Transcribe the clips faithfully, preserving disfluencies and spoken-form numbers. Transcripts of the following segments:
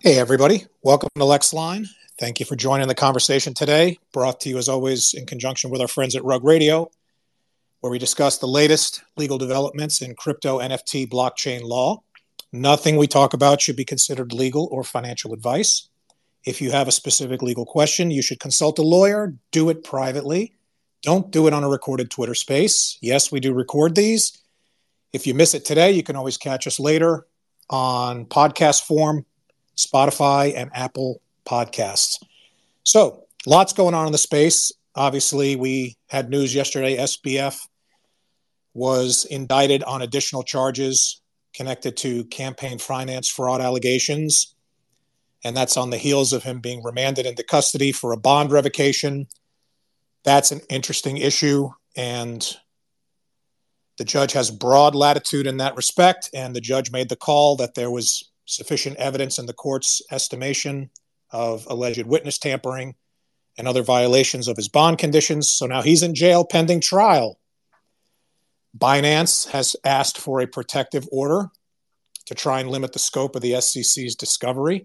Hey, everybody. Welcome to LexLine. Thank you for joining the conversation today, brought to you as always in conjunction with our friends at Rug Radio, where we discuss the latest legal developments in crypto, N F T, blockchain law. Nothing we talk about should be considered legal or financial advice. If you have a specific legal question, you should consult a lawyer. Do it privately. Don't do it on a recorded Twitter space. Yes, we do record these. If you miss it today, you can always catch us later on podcast form, Spotify, and Apple Podcasts. So, lots going on in the space. Obviously, we had news yesterday. S B F was indicted on additional charges connected to campaign finance fraud allegations. And that's on the heels of him being remanded into custody for a bond revocation. That's an interesting issue. And the judge has broad latitude in that respect. And the judge made the call that there was sufficient evidence in the court's estimation of alleged witness tampering and other violations of his bond conditions. So now he's in jail pending trial. Binance has asked for a protective order to try and limit the scope of the S E C's discovery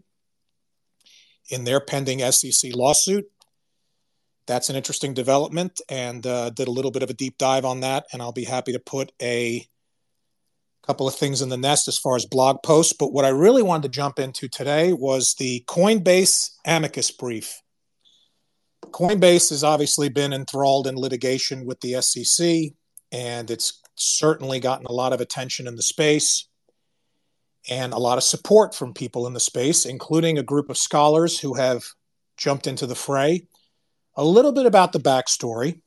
in their pending S E C lawsuit. That's an interesting development, and uh, did a little bit of a deep dive on that, and I'll be happy to put a couple of things in the nest as far as blog posts. But what I really wanted to jump into today was the Coinbase amicus brief. Coinbase has obviously been enthralled in litigation with the S E C, and it's certainly gotten a lot of attention in the space and a lot of support from people in the space, including a group of scholars who have jumped into the fray. A little bit about the backstory.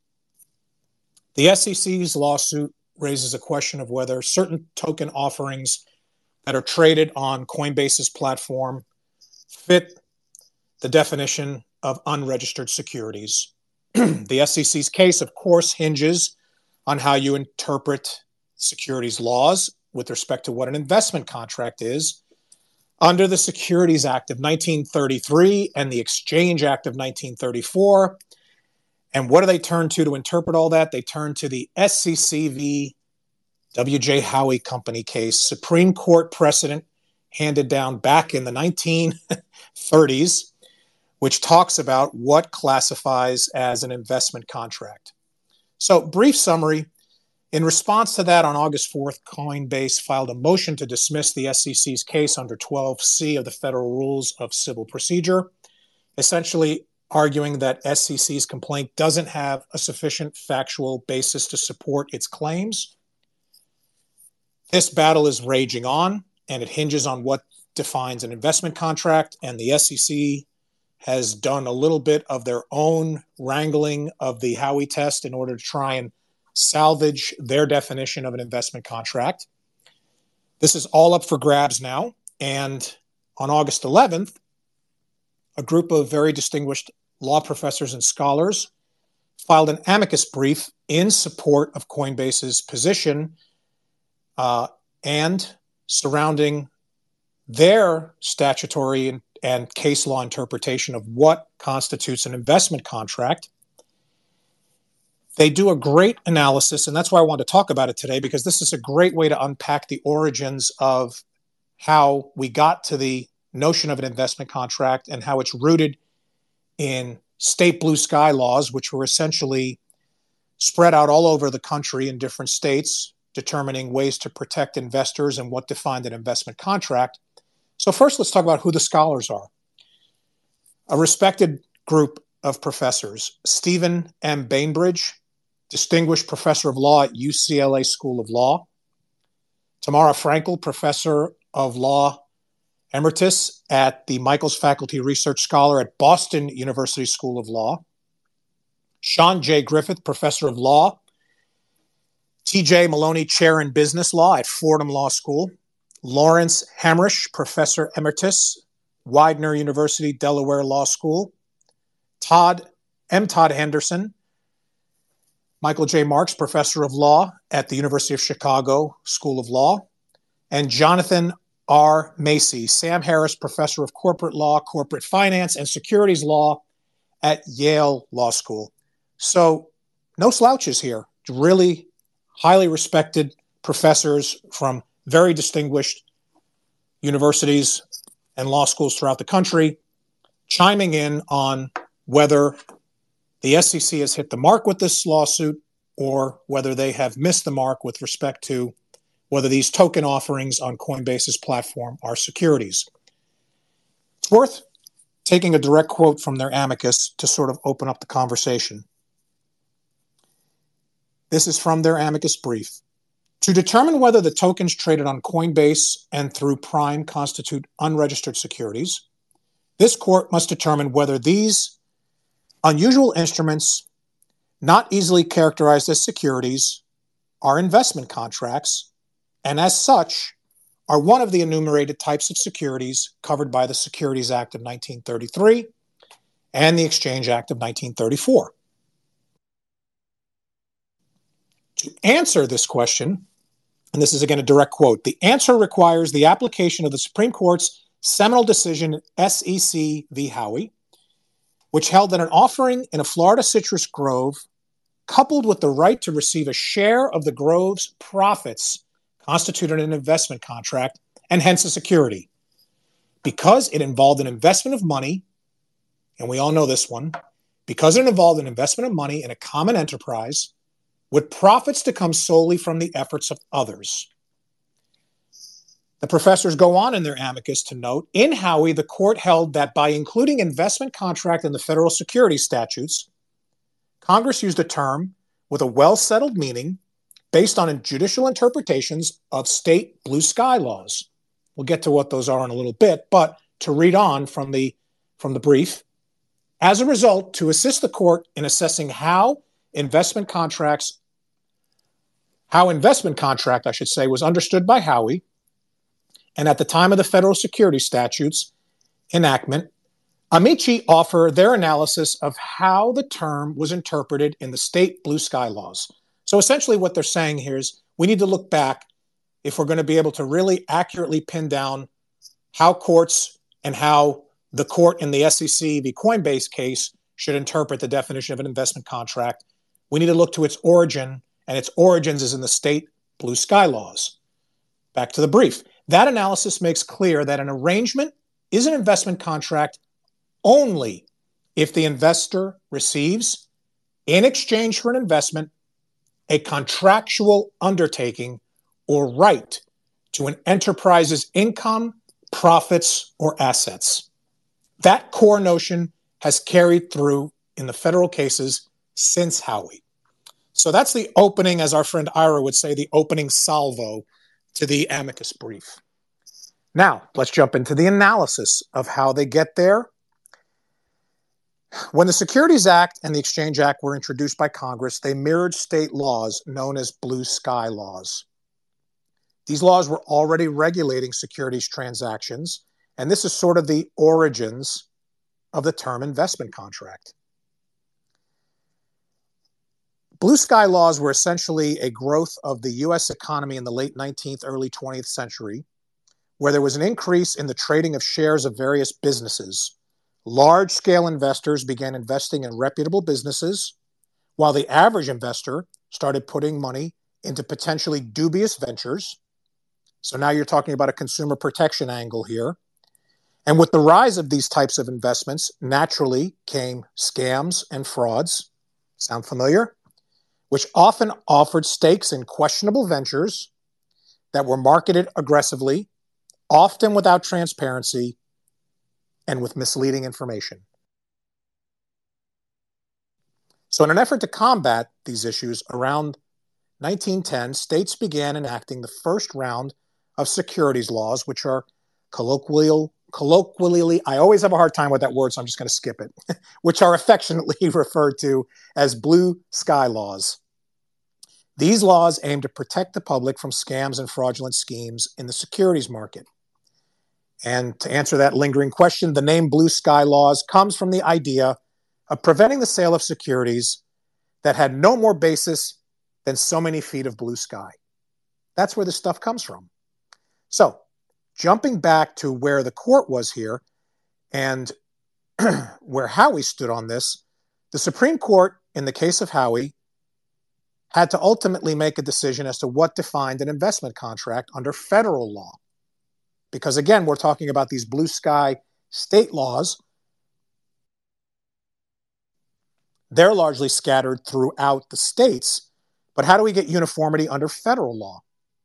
The S E C's lawsuit raises a question of whether certain token offerings that are traded on Coinbase's platform fit the definition of unregistered securities. The S E C's case, of course, hinges on how you interpret securities laws with respect to what an investment contract is under the Securities Act of nineteen thirty-three and the Exchange Act of nineteen thirty-four. And what do they turn to to interpret all that? They turn to the S E C v. W J. Howie Company case, Supreme Court precedent handed down back in the nineteen thirties, which talks about what classifies as an investment contract. So, brief summary. In response to that, on August fourth, Coinbase filed a motion to dismiss the S E C's case under twelve C of the Federal Rules of Civil Procedure, essentially arguing that S E C's complaint doesn't have a sufficient factual basis to support its claims. This battle is raging on, and it hinges on what defines an investment contract, and the S E C has done a little bit of their own wrangling of the Howey test in order to try and salvage their definition of an investment contract. This is all up for grabs now, and on August eleventh, a group of very distinguished law professors and scholars filed an amicus brief in support of Coinbase's position uh, and surrounding their statutory and, and case law interpretation of what constitutes an investment contract. They do a great analysis, and that's why I want to talk about it today, because this is a great way to unpack the origins of how we got to the notion of an investment contract and how it's rooted in state blue sky laws, which were essentially spread out all over the country in different states, determining ways to protect investors and what defined an investment contract. So first, let's talk about who the scholars are. A respected group of professors: Stephen M. Bainbridge, Distinguished Professor of Law at U C L A School of Law; Tamara Frankel, Professor of Law Emeritus at the Michaels Faculty Research Scholar at Boston University School of Law; Sean J. Griffith, Professor of Law; T J Maloney, Chair in Business Law at Fordham Law School; Lawrence Hamrish, Professor Emeritus, Widener University, Delaware Law School; Todd M. Todd Henderson, Michael J. Marks, Professor of Law at the University of Chicago School of Law; and Jonathan R. Macy, Sam Harris, Professor of Corporate Law, Corporate Finance, and Securities Law at Yale Law School. So no slouches here. Really highly respected professors from very distinguished universities and law schools throughout the country, chiming in on whether the S E C has hit the mark with this lawsuit or whether they have missed the mark with respect to whether these token offerings on Coinbase's platform are securities. It's worth taking a direct quote from their amicus to sort of open up the conversation. This is from their amicus brief. To determine whether the tokens traded on Coinbase and through Prime constitute unregistered securities, this court must determine whether these unusual instruments, not easily characterized as securities, are investment contracts, and as such, are one of the enumerated types of securities covered by the Securities Act of nineteen thirty-three and the Exchange Act of nineteen thirty-four. To answer this question, and this is again a direct quote, the answer requires the application of the Supreme Court's seminal decision S E C v. Howey, which held that an offering in a Florida citrus grove, coupled with the right to receive a share of the grove's profits, constituted an investment contract and hence a security. Because it involved an investment of money, and we all know this one, because it involved an investment of money in a common enterprise, with profits to come solely from the efforts of others. The professors go on in their amicus to note, in Howey, the court held that by including investment contract in the federal securities statutes, Congress used a term with a well-settled meaning based on judicial interpretations of state blue sky laws. We'll get to what those are in a little bit, but to read on from the, from the brief, as a result, to assist the court in assessing how investment contracts, how investment contract, I should say, was understood by Howey, and at the time of the federal securities statutes enactment, amici offer their analysis of how the term was interpreted in the state blue sky laws. So essentially what they're saying here is we need to look back if we're going to be able to really accurately pin down how courts and how the court in the S E C v. Coinbase case should interpret the definition of an investment contract. We need to look to its origin, and its origins is in the state blue sky laws. Back to the brief. That analysis makes clear that an arrangement is an investment contract only if the investor receives, in exchange for an investment, a contractual undertaking or right to an enterprise's income, profits, or assets. That core notion has carried through in the federal cases since Howey. So that's the opening, as our friend Ira would say, the opening salvo to the amicus brief. Now, let's jump into the analysis of how they get there. When the Securities Act and the Exchange Act were introduced by Congress, they mirrored state laws known as blue sky laws. These laws were already regulating securities transactions, and this is sort of the origins of the term investment contract. Blue sky laws were essentially a growth of the U S economy in the late nineteenth, early twentieth century, where there was an increase in the trading of shares of various businesses. Large-scale investors began investing in reputable businesses, while the average investor started putting money into potentially dubious ventures. So now you're talking about a consumer protection angle here. And with the rise of these types of investments, naturally came scams and frauds. Sound familiar? Which often offered stakes in questionable ventures that were marketed aggressively, often without transparency, and with misleading information. So in an effort to combat these issues, around nineteen ten, states began enacting the first round of securities laws, which are colloquial, colloquially, I always have a hard time with that word, so I'm just going to skip it, which are affectionately referred to as blue sky laws. These laws aim to protect the public from scams and fraudulent schemes in the securities market. And to answer that lingering question, the name blue sky laws comes from the idea of preventing the sale of securities that had no more basis than so many feet of blue sky. That's where this stuff comes from. So, jumping back to where the court was here and where Howey stood on this, the Supreme Court, in the case of Howey, had to ultimately make a decision as to what defined an investment contract under federal law. because again, we're talking about these blue sky state laws. They're largely scattered throughout the states, but how do we get uniformity under federal law?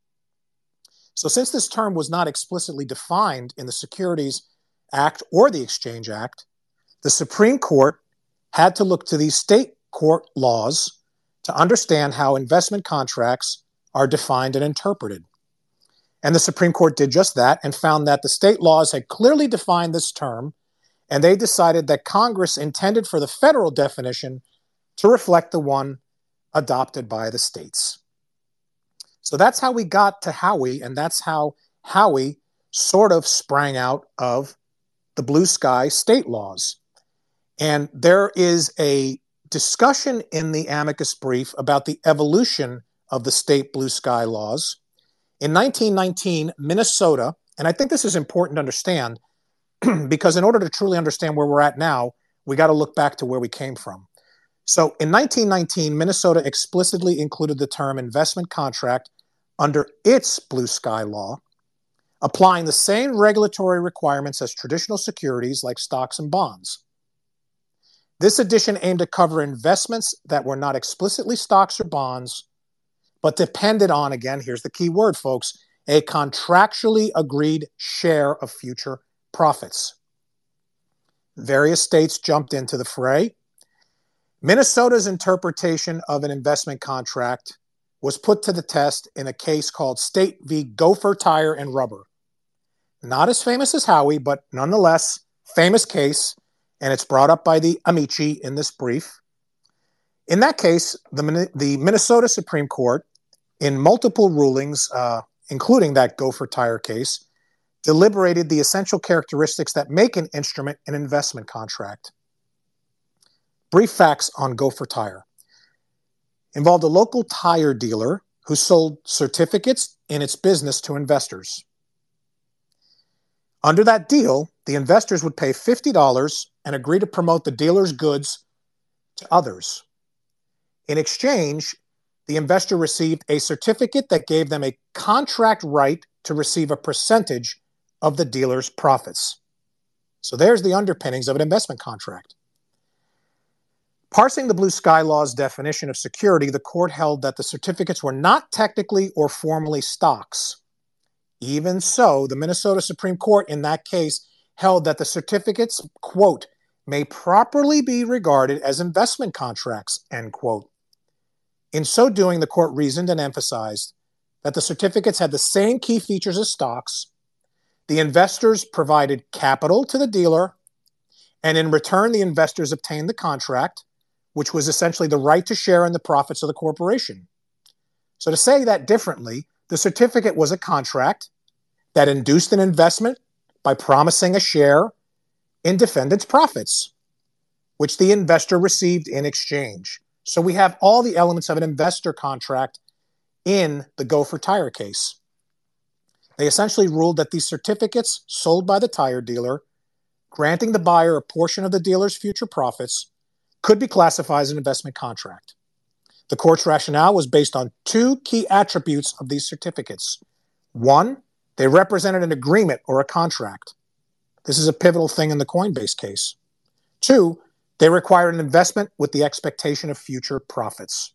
So since this term was not explicitly defined in the Securities Act or the Exchange Act, the Supreme Court had to look to these state court laws to understand how investment contracts are defined and interpreted. And the Supreme Court did just that and found that the state laws had clearly defined this term, and they decided that Congress intended for the federal definition to reflect the one adopted by the states. So that's how we got to Howey, and that's how Howey sort of sprang out of the blue sky state laws. And there is a discussion in the amicus brief about the evolution of the state blue sky laws. In nineteen nineteen, Minnesota, and I think this is important to understand because in order to truly understand where we're at now, we got to look back to where we came from. So in nineteen nineteen, Minnesota explicitly included the term investment contract under its blue sky law, applying the same regulatory requirements as traditional securities like stocks and bonds. This addition aimed to cover investments that were not explicitly stocks or bonds, but depended on, again, here's the key word, folks, a contractually agreed share of future profits. Various states jumped into the fray. Minnesota's interpretation of an investment contract was put to the test in a case called State v. Gopher Tire and Rubber. Not as famous as Howey, but nonetheless, famous case, and it's brought up by the amici in this brief. In that case, the, the Minnesota Supreme Court, in multiple rulings, uh, including that Gopher Tire case, deliberated the essential characteristics that make an instrument an investment contract. Brief facts on Gopher Tire. Involved a local tire dealer who sold certificates in its business to investors. Under that deal, the investors would pay fifty dollars and agree to promote the dealer's goods to others. In exchange, the investor received a certificate that gave them a contract right to receive a percentage of the dealer's profits. So there's the underpinnings of an investment contract. Parsing the blue sky law's definition of security, the court held that the certificates were not technically or formally stocks. Even so, the Minnesota Supreme Court in that case held that the certificates, quote, may properly be regarded as investment contracts, end quote. In so doing, the court reasoned and emphasized that the certificates had the same key features as stocks. The investors provided capital to the dealer, and in return, the investors obtained the contract, which was essentially the right to share in the profits of the corporation. So to say that differently, the certificate was a contract that induced an investment by promising a share in defendant's profits, which the investor received in exchange. So we have all the elements of an investor contract in the Gopher Tire case. They essentially ruled that these certificates sold by the tire dealer, granting the buyer a portion of the dealer's future profits, could be classified as an investment contract. The court's rationale was based on two key attributes of these certificates. One, they represented an agreement or a contract. This is a pivotal thing in the Coinbase case. Two, they required an investment with the expectation of future profits.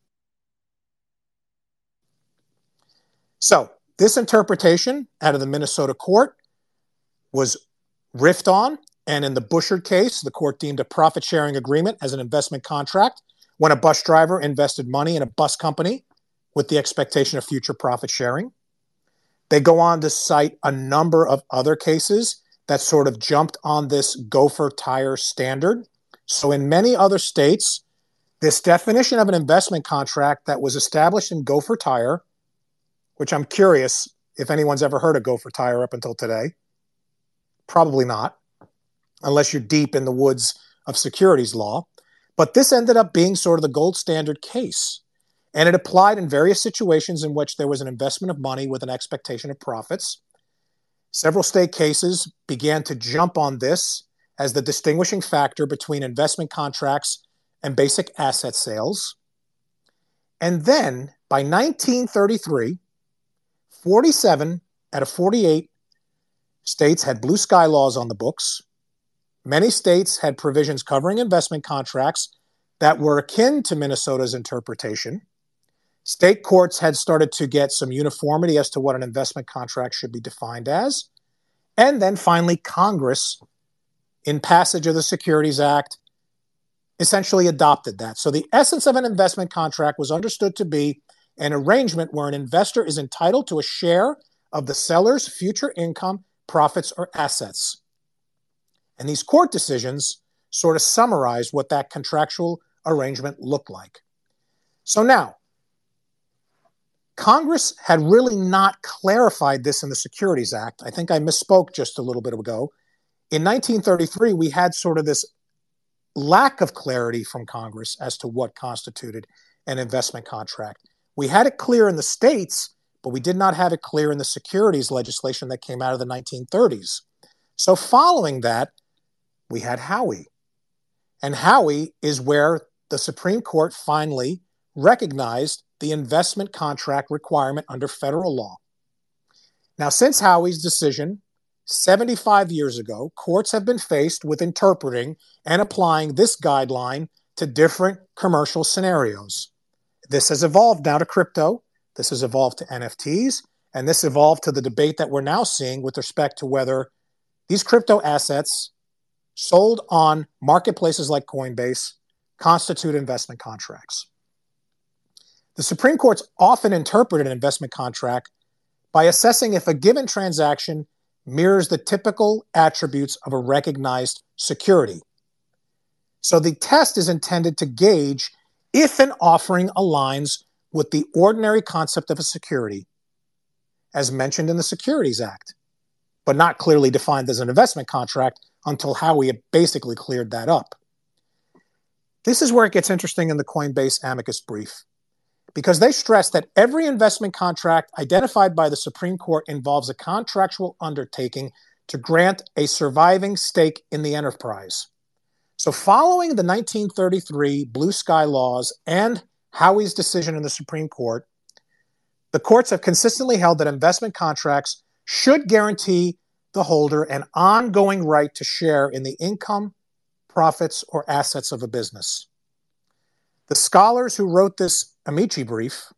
So, this interpretation out of the Minnesota court was riffed on, and in the Bouchard case, the court deemed a profit-sharing agreement as an investment contract when a bus driver invested money in a bus company with the expectation of future profit sharing. They go on to cite a number of other cases that sort of jumped on this Gopher Tire standard. So in many other states, this definition of an investment contract that was established in Gopher Tire, which I'm curious if anyone's ever heard of Gopher Tire up until today. Probably not, unless you're deep in the woods of securities law. But this ended up being sort of the gold standard case. And it applied in various situations in which there was an investment of money with an expectation of profits. Several state cases began to jump on this as the distinguishing factor between investment contracts and basic asset sales. And then, by nineteen thirty-three, forty-seven out of forty-eight States had blue sky laws on the books. Many states had provisions covering investment contracts that were akin to Minnesota's interpretation. State courts had started to get some uniformity as to what an investment contract should be defined as. And then finally, Congress, in passage of the Securities Act, essentially adopted that. So the essence of an investment contract was understood to be an arrangement where an investor is entitled to a share of the seller's future income, profits, or assets. And these court decisions sort of summarize what that contractual arrangement looked like. So now, Congress had really not clarified this in the Securities Act. I think I misspoke just a little bit ago. In nineteen thirty-three, we had sort of this lack of clarity from Congress as to what constituted an investment contract. We had it clear in the states, but we did not have it clear in the securities legislation that came out of the nineteen thirties. So following that, we had Howey. And Howey is where the Supreme Court finally recognized the investment contract requirement under federal law. Now, since Howey's decision seventy-five years ago, courts have been faced with interpreting and applying this guideline to different commercial scenarios. This has evolved now to crypto, this has evolved to N F Ts, and this evolved to the debate that we're now seeing with respect to whether these crypto assets sold on marketplaces like Coinbase constitute investment contracts. The Supreme Court's often interpreted an investment contract by assessing if a given transaction mirrors the typical attributes of a recognized security. So the test is intended to gauge if an offering aligns with the ordinary concept of a security, as mentioned in the Securities Act, but not clearly defined as an investment contract until Howey had basically cleared that up. This is where it gets interesting in the Coinbase amicus brief, because they stress that every investment contract identified by the Supreme Court involves a contractual undertaking to grant a surviving stake in the enterprise. So following the nineteen thirty-three Blue Sky laws and Howey's decision in the Supreme Court, the courts have consistently held that investment contracts should guarantee the holder an ongoing right to share in the income, profits, or assets of a business. The scholars who wrote this amici brief,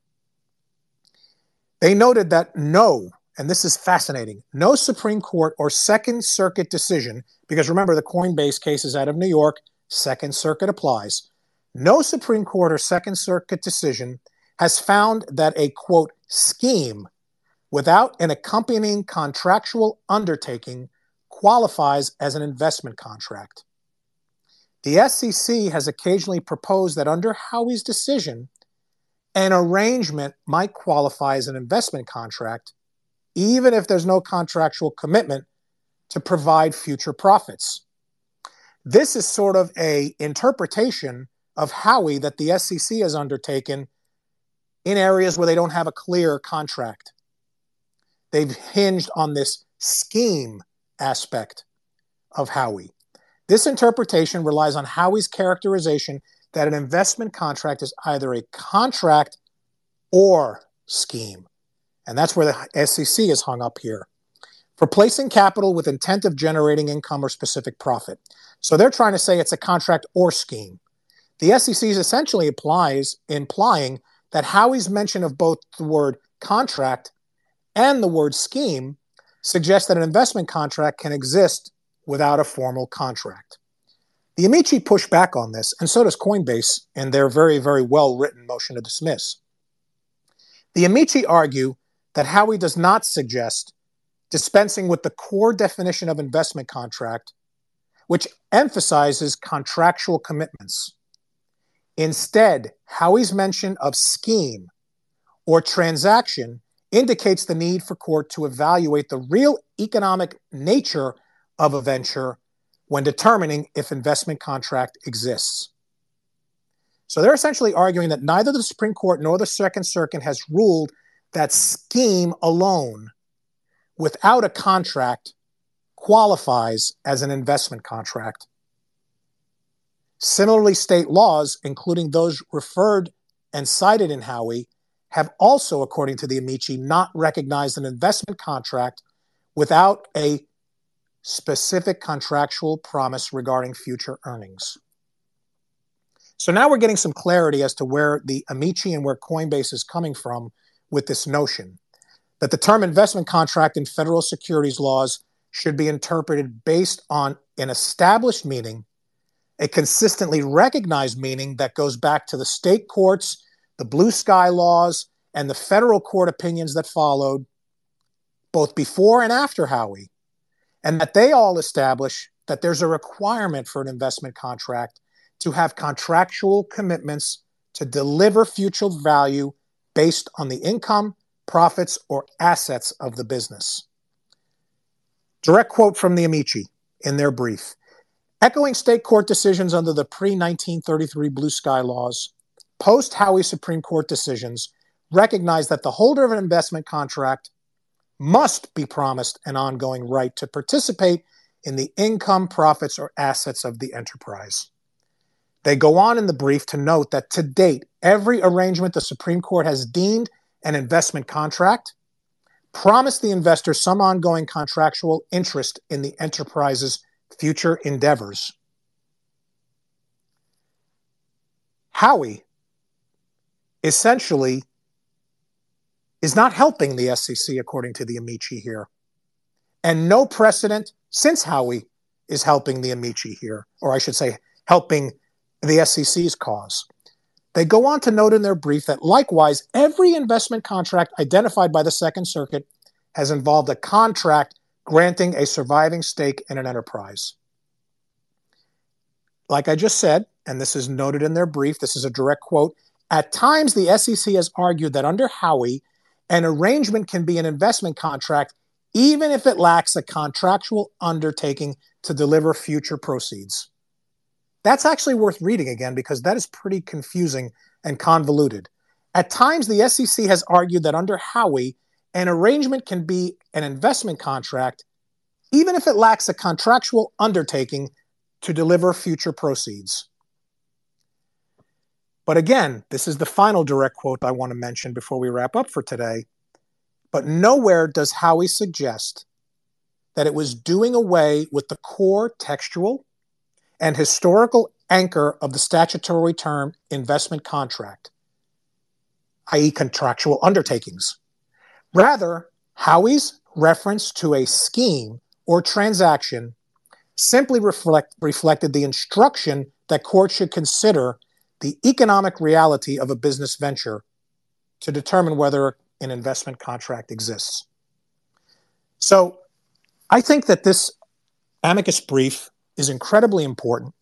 they noted that no, and this is fascinating, no Supreme Court or Second Circuit decision, because remember the Coinbase case is out of New York, Second Circuit applies, no Supreme Court or Second Circuit decision has found that a, quote, scheme without an accompanying contractual undertaking qualifies as an investment contract. The S E C has occasionally proposed that under Howey's decision, an arrangement might qualify as an investment contract, even if there's no contractual commitment to provide future profits. This is sort of an interpretation of Howey that the S E C has undertaken in areas where they don't have a clear contract. They've hinged on this scheme aspect of Howey. This interpretation relies on Howey's characterization that an investment contract is either a contract or scheme. And that's where the S E C is hung up here. For placing capital with intent of generating income or specific profit. So they're trying to say it's a contract or scheme. The S E C is essentially applies, implying that Howey's mention of both the word contract and the word scheme suggests that an investment contract can exist without a formal contract. The amici push back on this, and so does Coinbase in their very, very well-written motion to dismiss. The amici argue that Howey does not suggest dispensing with the core definition of investment contract, which emphasizes contractual commitments. Instead, Howey's mention of scheme or transaction indicates the need for court to evaluate the real economic nature of a venture when determining if investment contract exists. So they're essentially arguing that neither the Supreme Court nor the Second Circuit has ruled that scheme alone, without a contract, qualifies as an investment contract. Similarly, state laws, including those referred and cited in Howey, have also, according to the amici, not recognized an investment contract without a specific contractual promise regarding future earnings. So now we're getting some clarity as to where the Amici and where Coinbase is coming from with this notion that the term investment contract in federal securities laws should be interpreted based on an established meaning, a consistently recognized meaning that goes back to the state courts, the blue sky laws, and the federal court opinions that followed, both before and after Howey, and that they all establish that there's a requirement for an investment contract to have contractual commitments to deliver future value based on the income, profits, or assets of the business. Direct quote from the Amici in their brief. Echoing state court decisions under the pre nineteen thirty-three Blue Sky laws, post-Howey Supreme Court decisions recognize that the holder of an investment contract must be promised an ongoing right to participate in the income, profits, or assets of the enterprise. They go on in the brief to note that to date, every arrangement the Supreme Court has deemed an investment contract promised the investor some ongoing contractual interest in the enterprise's future endeavors. Howey essentially is not helping the S E C, according to the Amici here. And no precedent since Howey is helping the Amici here, or I should say, helping the S E C's cause. They go on to note in their brief that likewise, every investment contract identified by the Second Circuit has involved a contract granting a surviving stake in an enterprise. Like I just said, and this is noted in their brief, this is a direct quote, at times the S E C has argued that under Howey, an arrangement can be an investment contract even if it lacks a contractual undertaking to deliver future proceeds. That's actually worth reading again because that is pretty confusing and convoluted. At times, the S E C has argued that under Howey, an arrangement can be an investment contract even if it lacks a contractual undertaking to deliver future proceeds. But again, this is the final direct quote I want to mention before we wrap up for today. But nowhere does Howey suggest that it was doing away with the core textual and historical anchor of the statutory term investment contract, that is contractual undertakings. Rather, Howey's reference to a scheme or transaction simply reflect, reflected the instruction that courts should consider the economic reality of a business venture to determine whether an investment contract exists. So I think that this amicus brief is incredibly important.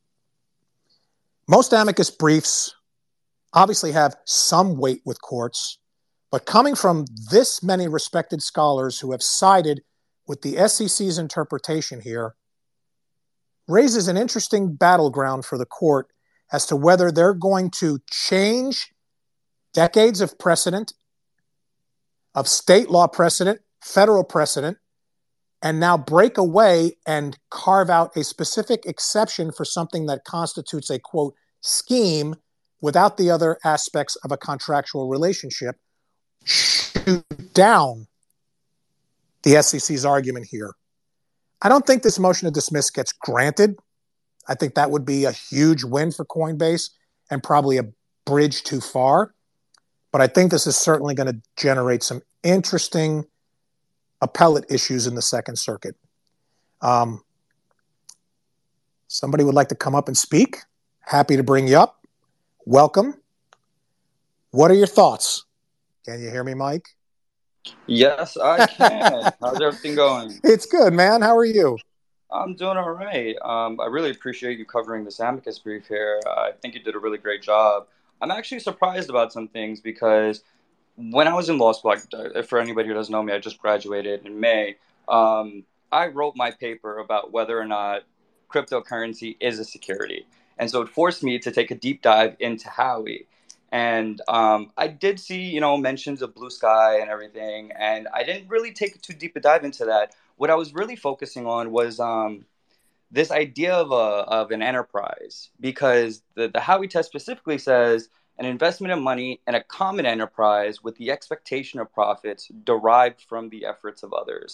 Most amicus briefs obviously have some weight with courts, but coming from this many respected scholars who have sided with the S E C's interpretation here raises an interesting battleground for the court as to whether they're going to change decades of precedent, of state law precedent, federal precedent, and now break away and carve out a specific exception for something that constitutes a, quote, scheme without the other aspects of a contractual relationship, shoot down the S E C's argument here. I don't think this motion to dismiss gets granted. I think that would be a huge win for Coinbase and probably a bridge too far. But I think this is certainly going to generate some interesting appellate issues in the Second Circuit. Um, somebody would like to come up and speak? Happy to bring you up. Welcome. What are your thoughts? Can you hear me, Mike? Yes, I can. How's everything going? It's good, man. How are you? I'm doing all right. Um, I really appreciate you covering this amicus brief here. I think you did a really great job. I'm actually surprised about some things because when I was in law school, I, for anybody who doesn't know me, I just graduated in May. Um, I wrote my paper about whether or not cryptocurrency is a security. And so it forced me to take a deep dive into Howey. And um, I did see, you know, mentions of Blue Sky and everything. And I didn't really take too deep a dive into that. What I was really focusing on was um, this idea of a of an enterprise, because the, the Howey test specifically says an investment of money in a common enterprise with the expectation of profits derived from the efforts of others.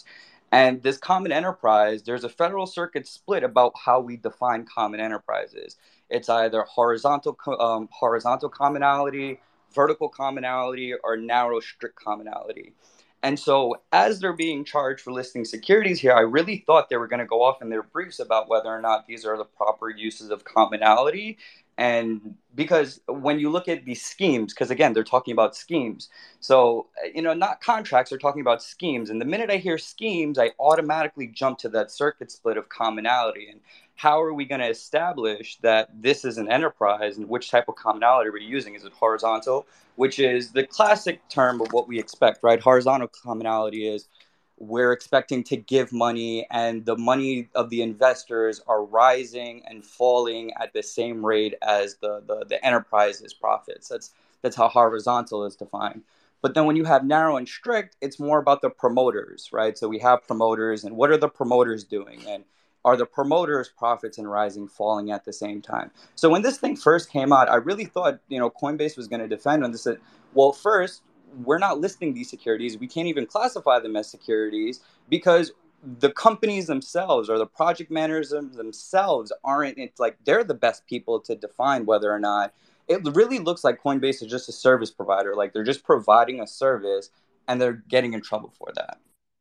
And this common enterprise, there's a federal circuit split about how we define common enterprises. It's either horizontal um, horizontal commonality, vertical commonality, or narrow strict commonality. And so, as they're being charged for listing securities here, I really thought they were going to go off in their briefs about whether or not these are the proper uses of commonality. And because when you look at these schemes, because again, they're talking about schemes. So, you know, not contracts, they're talking about schemes. And the minute I hear schemes, I automatically jump to that circuit split of commonality. And how are we going to establish that this is an enterprise, and which type of commonality we're using? Is it horizontal, which is the classic term of what we expect, right? Horizontal commonality is we're expecting to give money, and the money of the investors are rising and falling at the same rate as the, the, the enterprise's profits. That's, that's how horizontal is defined. But then when you have narrow and strict, it's more about the promoters, right? So we have promoters, and what are the promoters doing? And are the promoters' profits and rising falling at the same time? So when this thing first came out, I really thought, you know, Coinbase was going to defend on this. That, well, first, we're not listing these securities. We can't even classify them as securities because the companies themselves or the project managers themselves aren't, it's like they're the best people to define whether or not. It really looks like Coinbase is just a service provider. Like they're just providing a service and they're getting in trouble for that.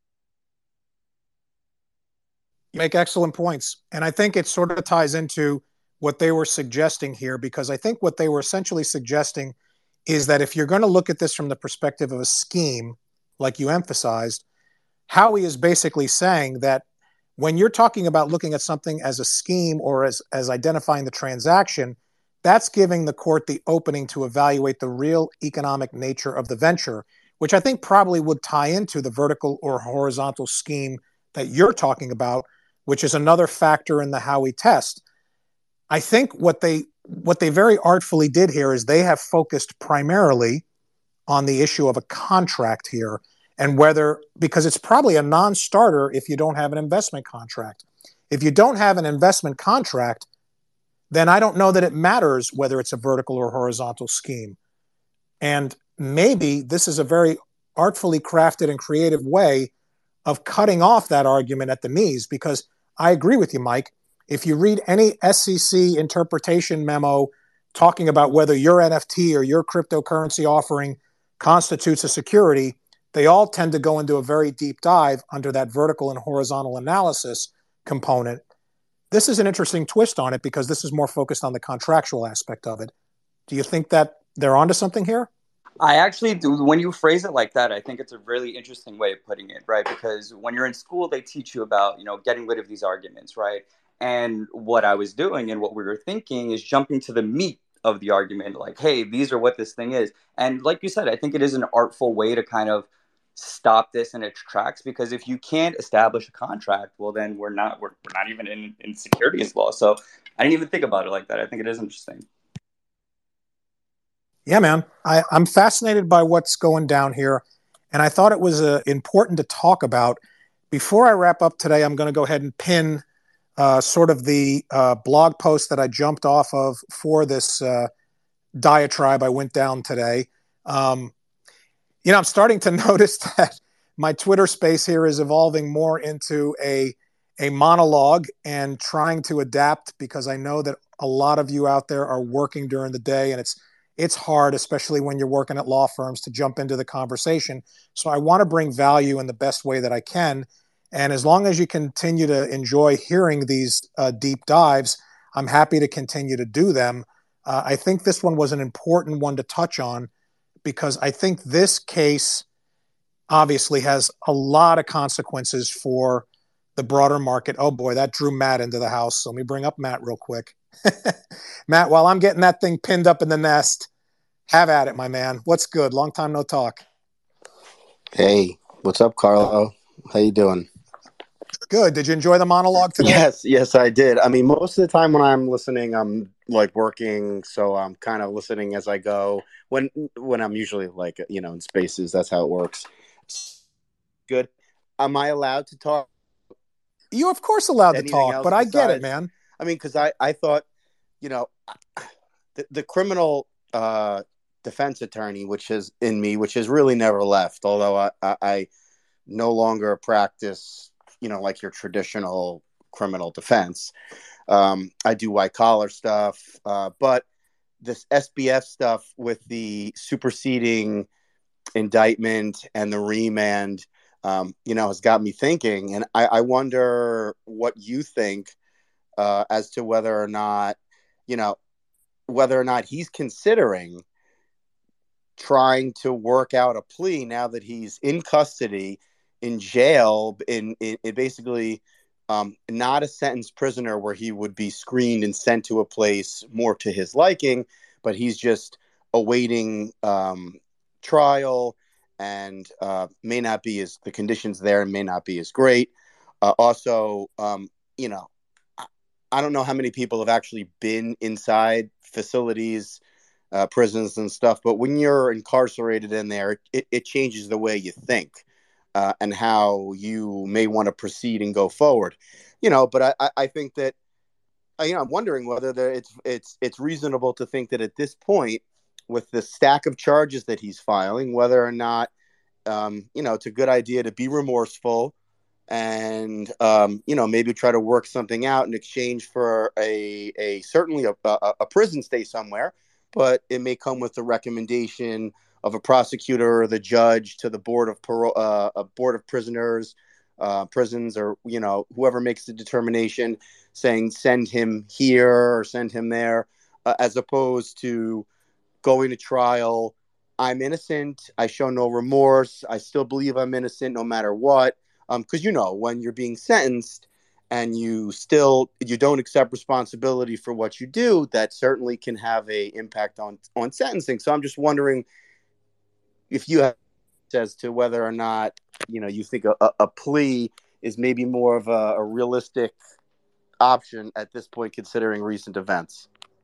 You make excellent points. And I think it sort of ties into what they were suggesting here, because I think what they were essentially suggesting is that if you're going to look at this from the perspective of a scheme, like you emphasized, Howey is basically saying that when you're talking about looking at something as a scheme or as, as identifying the transaction, that's giving the court the opening to evaluate the real economic nature of the venture, which I think probably would tie into the vertical or horizontal scheme that you're talking about, which is another factor in the Howey test. I think what they what they very artfully did here is they have focused primarily on the issue of a contract here, and whether, because it's probably a non-starter if you don't have an investment contract. If you don't have an investment contract, then I don't know that it matters whether it's a vertical or horizontal scheme. And maybe this is a very artfully crafted and creative way of cutting off that argument at the knees, because I agree with you, Mike. If you read any S E C interpretation memo talking about whether your N F T or your cryptocurrency offering constitutes a security, they all tend to go into a very deep dive under that vertical and horizontal analysis component. This is an interesting twist on it because this is more focused on the contractual aspect of it. Do you think that they're onto something here? I actually do. When you phrase it like that, I think it's a really interesting way of putting it, right? Because when you're in school, they teach you about, you know, getting rid of these arguments, right? And what I was doing and what we were thinking is jumping to the meat of the argument, like, hey, these are what this thing is. And like you said, I think it is an artful way to kind of stop this in its tracks, because if you can't establish a contract, well, then we're not we're, we're not even in, in securities law. So I didn't even think about it like that. I think it is interesting. Yeah, man. I, I'm fascinated by what's going down here, and I thought it was uh, important to talk about. Before I wrap up today, I'm going to go ahead and pin uh, sort of the uh, blog post that I jumped off of for this uh, diatribe I went down today. Um, you know, I'm starting to notice that my Twitter space here is evolving more into a a monologue and trying to adapt, because I know that a lot of you out there are working during the day, and it's it's hard, especially when you're working at law firms, to jump into the conversation. So I want to bring value in the best way that I can. And as long as you continue to enjoy hearing these uh, deep dives, I'm happy to continue to do them. Uh, I think this one was an important one to touch on, because I think this case obviously has a lot of consequences for the broader market. Oh boy, that drew Matt into the house. So let me bring up Matt real quick. Matt, while I'm getting that thing pinned up in the nest, have at it, my man. What's good? Long time no talk. Hey, what's up, Carlo? How you doing? Good. Did you enjoy the monologue today? Yes, yes, I did. I mean, most of the time when I'm listening, I'm like working, so I'm kind of listening as I go. When when I'm usually like, you know, in spaces, that's how it works. Good. Am I allowed to talk? You, of course, allowed to talk, but I besides, get it, man. I mean, because I, I thought, you know, the, the criminal uh, defense attorney, which is in me, which has really never left, although I, I, I no longer practice you know, like your traditional criminal defense. Um, I do white collar stuff, uh, but this S B F stuff with the superseding indictment and the remand, um, you know, has got me thinking. And I, I wonder what you think uh, as to whether or not, you know, whether or not he's considering trying to work out a plea now that he's in custody, in jail, in, in, in basically um, not a sentenced prisoner where he would be screened and sent to a place more to his liking, but he's just awaiting um, trial and uh, may not be as the conditions there may not be as great. Uh, also, um, you know, I, I don't know how many people have actually been inside facilities, uh, prisons and stuff, but when you're incarcerated in there, it, it changes the way you think uh, and how you may want to proceed and go forward. You know, but I, I think that, you know, I'm wondering whether there, it's it's it's reasonable to think that at this point, with the stack of charges that he's filing, whether or not, um, you know, it's a good idea to be remorseful and, um, you know, maybe try to work something out in exchange for a, a certainly a, a, a prison stay somewhere, but it may come with the recommendation of a prosecutor or the judge to the board of parole, uh, a board of prisoners, uh, prisons, or, you know, whoever makes the determination saying send him here or send him there, uh, as opposed to going to trial. I'm innocent. I show no remorse. I still believe I'm innocent no matter what. Um, because, you know, when you're being sentenced and you still you don't accept responsibility for what you do, that certainly can have a impact on on sentencing. So I'm just wondering if you have as to whether or not, you know, you think a, a plea is maybe more of a, a realistic option at this point, considering recent events.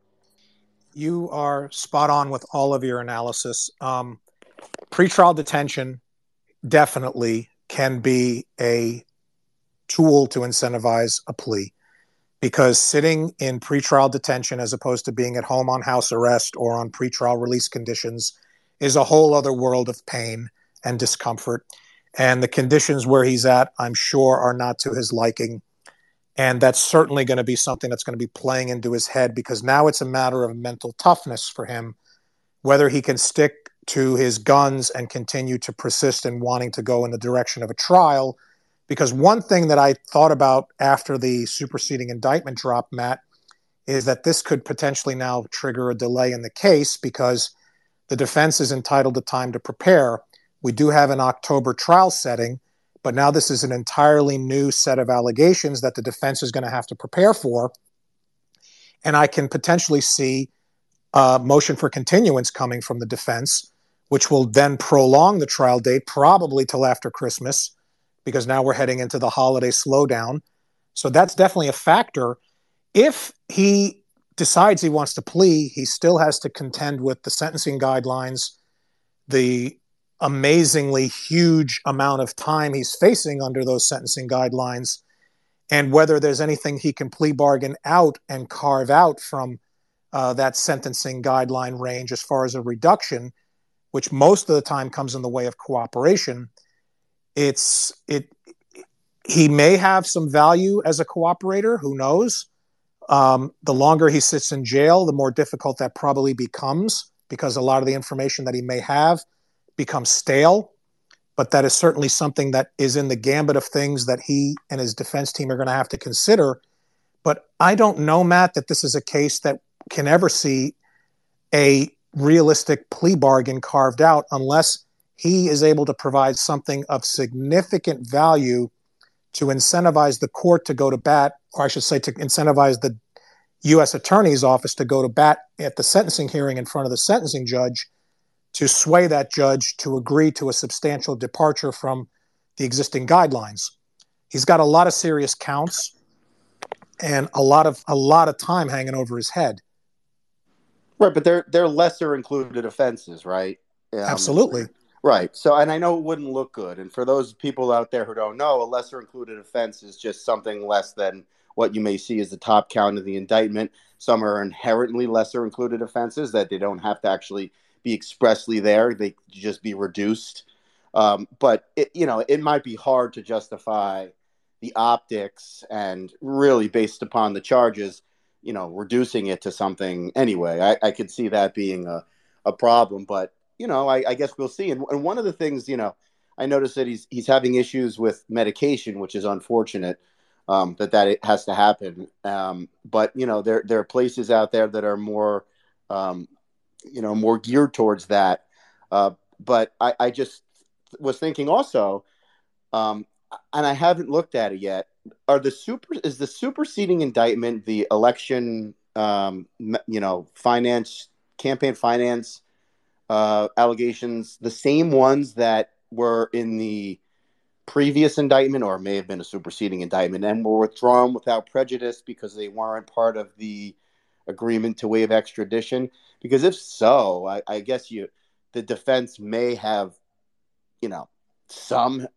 You are spot on with all of your analysis. Um, pretrial detention definitely can be a tool to incentivize a plea, because sitting in pretrial detention as opposed to being at home on house arrest or on pretrial release conditions is a whole other world of pain and discomfort. And the conditions where he's at, I'm sure, are not to his liking. And that's certainly going to be something that's going to be playing into his head, because now it's a matter of mental toughness for him, whether he can stick to his guns and continue to persist in wanting to go in the direction of a trial. Because one thing that I thought about after the superseding indictment dropped, Matt, is that this could potentially now trigger a delay in the case, because the defense is entitled to time to prepare. We do have an October trial setting, but now this is an entirely new set of allegations that the defense is going to have to prepare for. And I can potentially see a motion for continuance coming from the defense, which will then prolong the trial date probably till after Christmas, because now we're heading into the holiday slowdown. So that's definitely a factor. If he decides he wants to plea, he still has to contend with the sentencing guidelines, the amazingly huge amount of time he's facing under those sentencing guidelines, and whether there's anything he can plea bargain out and carve out from uh, that sentencing guideline range as far as a reduction, which most of the time comes in the way of cooperation. It's it. He may have some value as a cooperator. Who knows? Um, the longer he sits in jail, the more difficult that probably becomes, because a lot of the information that he may have becomes stale. But that is certainly something that is in the gambit of things that he and his defense team are going to have to consider. But I don't know, Matt, that this is a case that can ever see a realistic plea bargain carved out unless he is able to provide something of significant value to incentivize the court to go to bat, or I should say to incentivize the U S Attorney's Office to go to bat at the sentencing hearing in front of the sentencing judge, to sway that judge to agree to a substantial departure from the existing guidelines. He's got a lot of serious counts and a lot of a lot of time hanging over his head. Right, but they're they're lesser included offenses, right? Um, Absolutely. Right. So, and I know it wouldn't look good. And for those people out there who don't know, a lesser included offense is just something less than what you may see as the top count of the indictment. Some are inherently lesser included offenses that they don't have to actually be expressly there. They just be reduced. Um, but, it, you know, it might be hard to justify the optics and really based upon the charges, you know, reducing it to something anyway. I, I could see that being a, a problem, but, you know, I, I guess we'll see. And, and one of the things, you know, I noticed that he's he's having issues with medication, which is unfortunate um, that that it has to happen. Um, but, you know, there, there are places out there that are more, um, you know, more geared towards that. Uh, but I, I just was thinking also, um, and I haven't looked at it yet. Are the super is the superseding indictment the election, um, you know, finance campaign finance uh, allegations the same ones that were in the previous indictment, or may have been a superseding indictment, and were withdrawn without prejudice because they weren't part of the agreement to waive extradition? Because if so, I, I guess you the defense may have, you know, some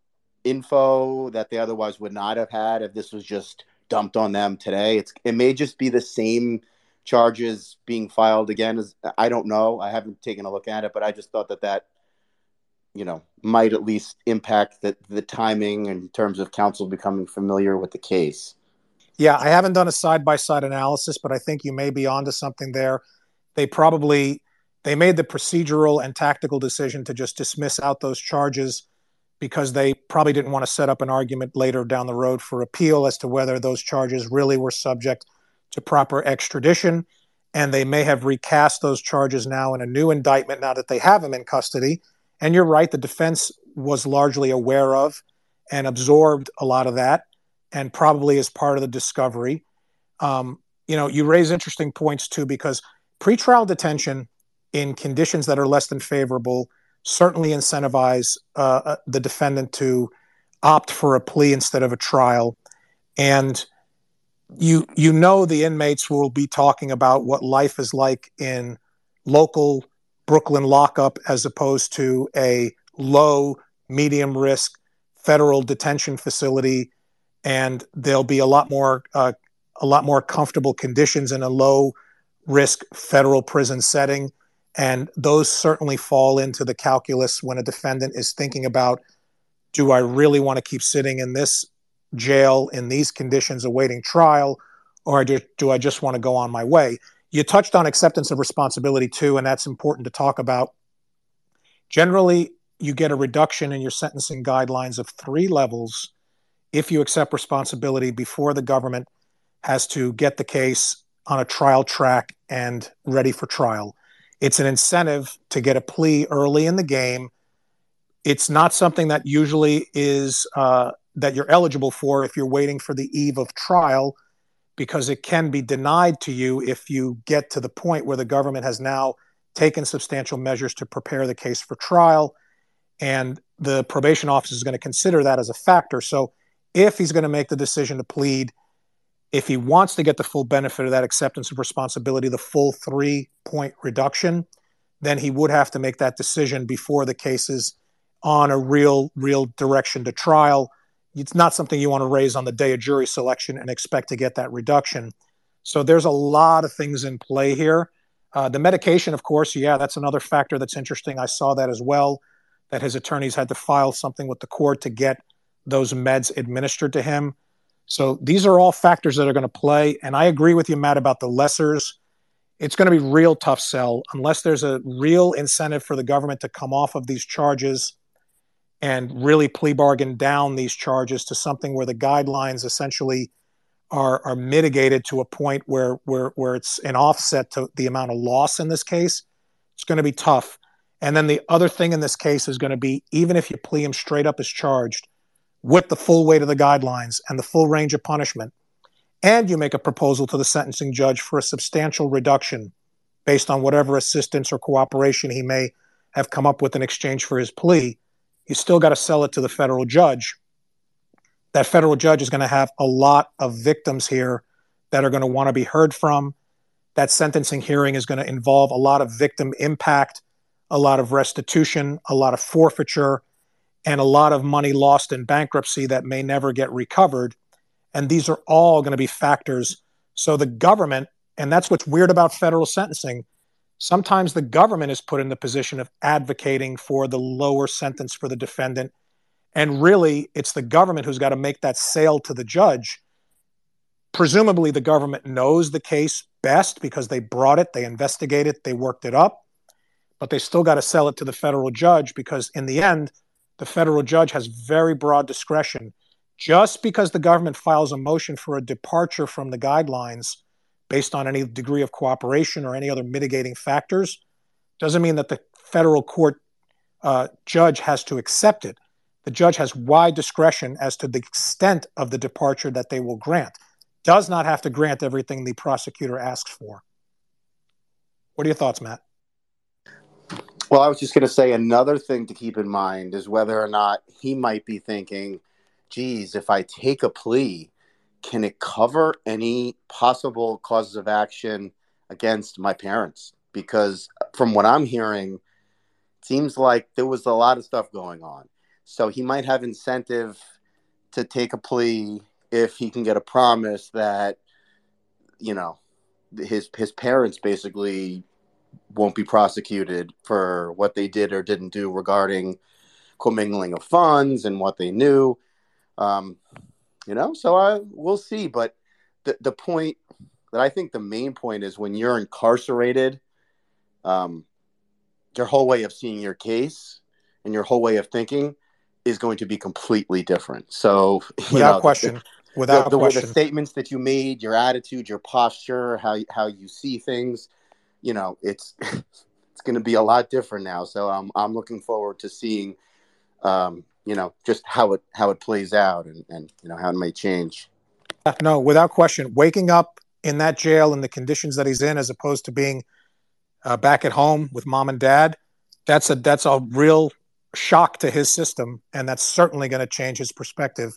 info that they otherwise would not have had if this was just dumped on them today. It's it may just be the same charges being filed again. As I don't know, I haven't taken a look at it, but I just thought that that, you know, might at least impact the the timing in terms of counsel becoming familiar with the case. Yeah, I haven't done a side by side analysis, but I think you may be onto something there. They probably they made the procedural and tactical decision to just dismiss out those charges because they probably didn't want to set up an argument later down the road for appeal as to whether those charges really were subject to proper extradition. And they may have recast those charges now in a new indictment now that they have him in custody. And you're right, the defense was largely aware of and absorbed a lot of that, and probably as part of the discovery. Um, you know, you raise interesting points too, because pretrial detention in conditions that are less than favorable certainly incentivize uh, the defendant to opt for a plea instead of a trial. And you you know the inmates will be talking about what life is like in local Brooklyn lockup as opposed to a low, medium risk federal detention facility, and there'll be a lot more uh, a lot more comfortable conditions in a low risk federal prison setting. And those certainly fall into the calculus when a defendant is thinking about, do I really want to keep sitting in this jail in these conditions awaiting trial, or do, do I just want to go on my way? You touched on acceptance of responsibility too, and that's important to talk about. Generally, you get a reduction in your sentencing guidelines of three levels if you accept responsibility before the government has to get the case on a trial track and ready for trial. It's an incentive to get a plea early in the game. It's not something that usually is uh, that you're eligible for if you're waiting for the eve of trial, because it can be denied to you if you get to the point where the government has now taken substantial measures to prepare the case for trial, and the probation office is going to consider that as a factor. So if he's going to make the decision to plead, if he wants to get the full benefit of that acceptance of responsibility, the full three-point reduction, then he would have to make that decision before the case is on a real, real direction to trial. It's not something you want to raise on the day of jury selection and expect to get that reduction. So there's a lot of things in play here. Uh, the medication, of course, yeah, that's another factor that's interesting. I saw that as well, that his attorneys had to file something with the court to get those meds administered to him. So these are all factors that are going to play. And I agree with you, Matt, about the lessers. It's going to be real tough sell unless there's a real incentive for the government to come off of these charges and really plea bargain down these charges to something where the guidelines essentially are, are mitigated to a point where, where, where it's an offset to the amount of loss in this case. It's going to be tough. And then the other thing in this case is going to be, even if you plea him straight up as charged with the full weight of the guidelines and the full range of punishment, and you make a proposal to the sentencing judge for a substantial reduction based on whatever assistance or cooperation he may have come up with in exchange for his plea, you still got to sell it to the federal judge. That federal judge is going to have a lot of victims here that are going to want to be heard from. That sentencing hearing is going to involve a lot of victim impact, a lot of restitution, a lot of forfeiture, and a lot of money lost in bankruptcy that may never get recovered. And these are all going to be factors. So the government, and that's what's weird about federal sentencing, sometimes the government is put in the position of advocating for the lower sentence for the defendant. And really, it's the government who's got to make that sale to the judge. Presumably, the government knows the case best because they brought it, they investigated it, they worked it up, but they still got to sell it to the federal judge because in the end, the federal judge has very broad discretion. Just because the government files a motion for a departure from the guidelines based on any degree of cooperation or any other mitigating factors doesn't mean that the federal court uh, judge has to accept it. The judge has wide discretion as to the extent of the departure that they will grant. Does not have to grant everything the prosecutor asks for. What are your thoughts, Matt? Well, I was just going to say another thing to keep in mind is whether or not he might be thinking, geez, if I take a plea, can it cover any possible causes of action against my parents? Because from what I'm hearing, it seems like there was a lot of stuff going on. So he might have incentive to take a plea if he can get a promise that, you know, his his parents basically won't be prosecuted for what they did or didn't do regarding commingling of funds and what they knew. Um, you know, so I we'll see. But the the point that I think the main point is when you're incarcerated, um, your whole way of seeing your case and your whole way of thinking is going to be completely different. So, you without know, question, the, without the, the, question, the statements that you made, your attitude, your posture, how how you see things, you know, it's it's going to be a lot different now. So I'm I'm looking forward to seeing, um, you know, just how it how it plays out and and you know how it may change. No, without question, waking up in that jail in the conditions that he's in, as opposed to being uh, back at home with mom and dad, that's a that's a real shock to his system, and that's certainly going to change his perspective.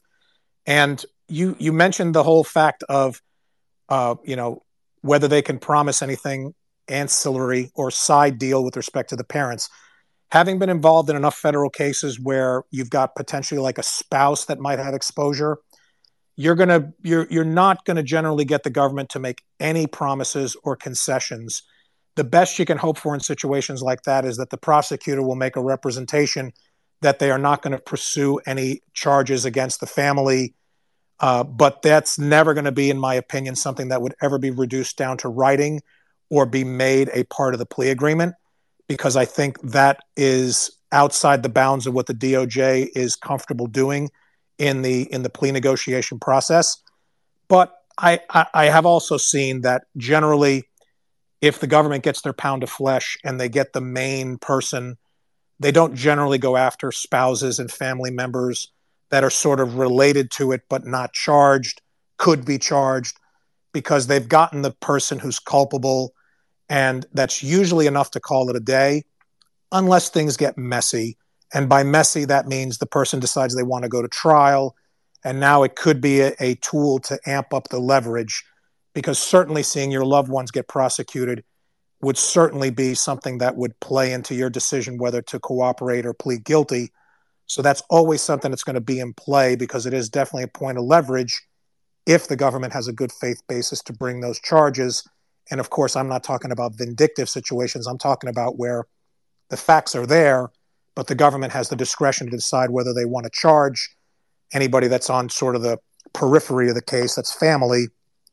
And you you mentioned the whole fact of, uh, you know, whether they can promise anything ancillary or side deal with respect to the parents. Having been involved in enough federal cases where you've got potentially like a spouse that might have exposure, you're gonna you're you're not going to generally get the government to make any promises or concessions. The best you can hope for in situations like that is that the prosecutor will make a representation that they are not going to pursue any charges against the family. Uh, but that's never going to be, in my opinion, something that would ever be reduced down to writing or be made a part of the plea agreement, because I think that is outside the bounds of what the D O J is comfortable doing in the in the plea negotiation process. But I, I, I have also seen that generally, if the government gets their pound of flesh and they get the main person, they don't generally go after spouses and family members that are sort of related to it but not charged, could be charged, because they've gotten the person who's culpable, and that's usually enough to call it a day, unless things get messy. And by messy, that means the person decides they want to go to trial, and now it could be a, a tool to amp up the leverage, because certainly seeing your loved ones get prosecuted would certainly be something that would play into your decision whether to cooperate or plead guilty. So that's always something that's going to be in play, because it is definitely a point of leverage if the government has a good faith basis to bring those charges. And of course, I'm not talking about vindictive situations. I'm talking about where the facts are there, but the government has the discretion to decide whether they want to charge anybody that's on sort of the periphery of the case, that's family,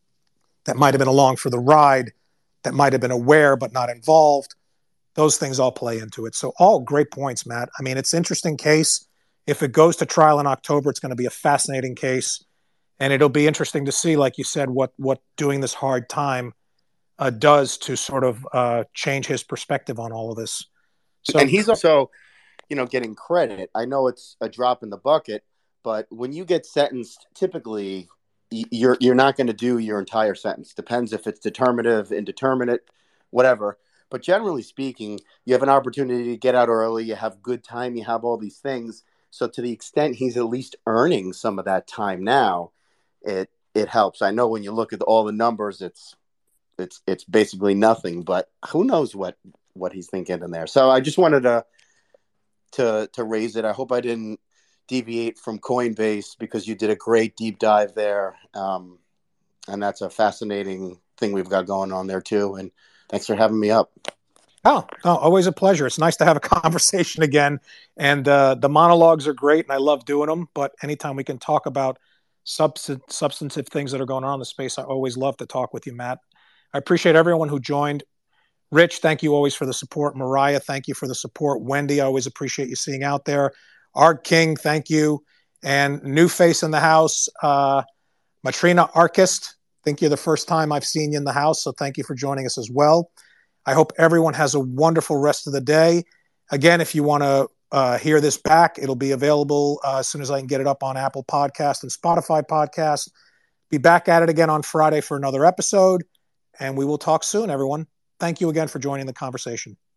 that might have been along for the ride, that might have been aware but not involved. Those things all play into it. So all great points, Matt. I mean, it's an interesting case. If it goes to trial in October, it's going to be a fascinating case. And it'll be interesting to see, like you said, what what doing this hard time uh, does to sort of uh, change his perspective on all of this. So, And he's also, you know, getting credit. I know it's a drop in the bucket, but when you get sentenced, typically you're you're not going to do your entire sentence. Depends if it's determinative, indeterminate, whatever. But generally speaking, you have an opportunity to get out early. You have good time. You have all these things. So to the extent he's at least earning some of that time now, it it helps. I know when you look at all the numbers, it's it's it's basically nothing. But who knows what what he's thinking in there. So I just wanted to to to raise it. I hope I didn't deviate from Coinbase, because you did a great deep dive there, um, and that's a fascinating thing we've got going on there too. And thanks for having me up. Oh, oh, always a pleasure. It's nice to have a conversation again. And uh, the monologues are great, and I love doing them. But anytime we can talk about substan- substantive things that are going on in the space, I always love to talk with you, Matt. I appreciate everyone who joined. Rich, thank you always for the support. Mariah, thank you for the support. Wendy, I always appreciate you seeing out there. Art King, thank you. And new face in the house, uh, Matrina Arkist. I think you're the first time I've seen you in the house, so thank you for joining us as well. I hope everyone has a wonderful rest of the day. Again, if you want to uh, hear this back, it'll be available uh, as soon as I can get it up on Apple Podcast and Spotify Podcast. Be back at it again on Friday for another episode, and we will talk soon, everyone. Thank you again for joining the conversation.